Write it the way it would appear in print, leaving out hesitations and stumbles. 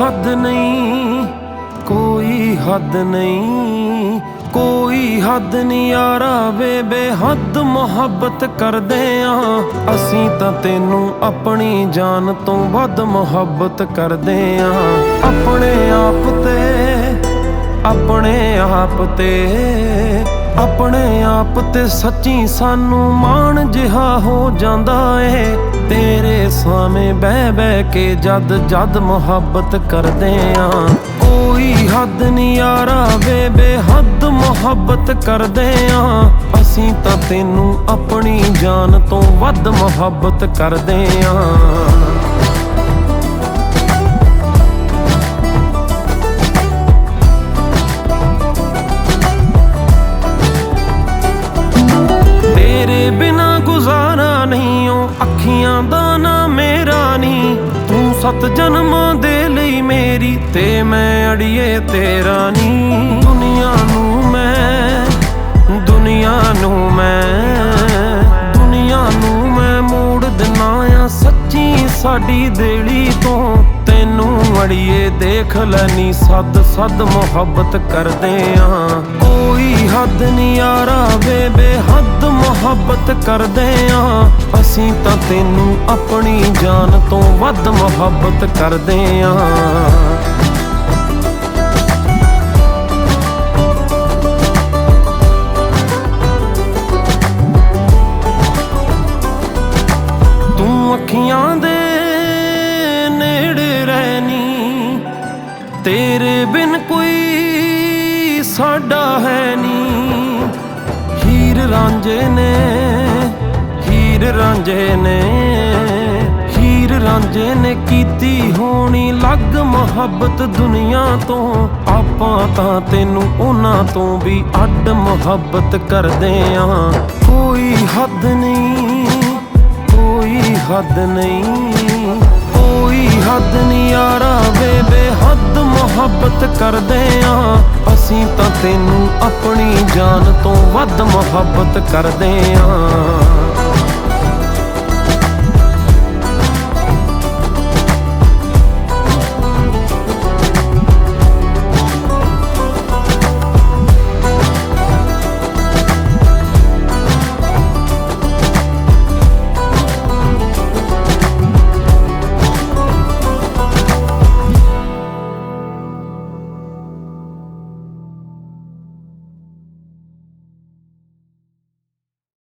ਹੱਦ ਨਹੀਂ, ਕੋਈ ਹੱਦ ਨਹੀਂ, ਕੋਈ ਹੱਦ ਨਹੀਂ ਯਾਰਾ ਵੇ ਬੇਹੱਦ ਮੁਹੱਬਤ ਕਰਦੇ ਆਂ ਅਸੀਂ ਤਾਂ ਤੈਨੂੰ ਆਪਣੀ ਜਾਨ ਤੋਂ ਵੱਧ ਮੁਹੱਬਤ ਕਰਦੇ ਆਂ। ਆਪਣੇ ਆਪ ਤੇ, ਆਪਣੇ ਆਪ ਤੇ, ਆਪਣੇ ਆਪ ਤੇ ਸੱਚੀ ਸਾਨੂੰ ਮਾਣ ਜਿਹਾ ਹੋ ਜਾਂਦਾ ਏ। ਤੇਰੇ ਸਾਹਮਣੇ ਬਹਿ ਬਹਿ ਕੇ ਜਦ ਜਦ ਮੁਹੱਬਤ ਕਰਦੇ ਆਂ। ਕੋਈ ਹੱਦ ਨਹੀਂ ਯਾਰਾ ਵੇ ਬੇਹੱਦ ਮੁਹੱਬਤ ਕਰਦੇ ਆਂ ਅਸੀਂ ਤਾਂ ਤੈਨੂੰ ਆਪਣੀ ਜਾਨ ਤੋਂ ਵੱਧ ਮੁਹੱਬਤ ਕਰਦੇ ਆਂ। ਤੇਰੇ ਬਿਨਾ ਗੁਜ਼ਾਰਾ ਨਹੀਂ ਓ ਅੱਖੀਆਂ ਦਾ ਨਾ ਮੇਰਾ ਨੀ, ਤੂੰ 7 ਜਨਮਾਂ ਦੇ ਲਈ ਮੇਰੀ ਤੇ ਮੈਂ ਅੜੀਏ ਤੇਰਾ ਨੀ। ਦੁਨੀਆ ਨੂੰ ਮੈਂ, ਦੁਨੀਆ ਨੂੰ ਮੈਂ, ਦੁਨੀਆ ਨੂੰ ਮੈਂ ਮੋੜ ਦਿਨਾ ਆ ਸੱਚੀ ਸਾਡੀ ਦਿਲੀ ਤੋਂ। ਤੈਨੂੰ ਅੜੀਏ ਦੇਖ ਲੈਨੀ ਸੱਦ ਸੱਦ ਮੁਹੱਬਤ ਕਰਦੇ ਆਂ। ਕੋਈ ਹੱਦ ਨਹੀਂ ਯਾਰਾ ਵੇ ਬੇਹੱਦ ਮੁਹੱਬਤ ਕਰਦੇ ਆਂ ਅਸੀਂ ਤਾਂ ਤੈਨੂੰ ਆਪਣੀ ਜਾਨ ਤੋਂ ਵੱਧ ਮੁਹੱਬਤ ਕਰਦੇ ਆਂ। ਤੂੰ ਅੱਖੀਆਂ ਦੇ ਨੇੜੇ ਰਹਿਨੀ, ਤੇਰੇ ਬਿਨ ਕੋਈ ਸਾਡਾ ਹੈ ਨੀ। ਹੀਰ ਰਾਂਝੇ ਨੇ, ਹੀਰ ਰਾਂਝੇ ਨੇ, ਹੀਰ ਰਾਂਝੇ ਨੇ ਕੀਤੀ ਹੋਣੀ ਲੱਗ ਮੁਹੱਬਤ ਦੁਨੀਆ ਤੋਂ। ਆਪਾਂ ਤਾਂ ਤੈਨੂੰ ਉਹਨਾਂ ਤੋਂ ਵੀ ਅੱਡ ਮੁਹੱਬਤ ਕਰਦੇ ਆਂ। ਕੋਈ ਹੱਦ ਨਹੀਂ, ਕੋਈ ਹੱਦ ਨਹੀਂ, ਕੋਈ ਹੱਦ ਨਹੀਂ ਯਾਰਾ ਵੇ ਬੇਹੱਦ ਮੁਹੱਬਤ ਕਰਦੇ ਆਂ ਅਸੀਂ ਤਾਂ ਤੈਨੂੰ ਆਪਣੀ ਜਾਨ ਤੋਂ ਵੱਧ ਮੁਹੱਬਤ ਕਰਦੇ ਆਂ।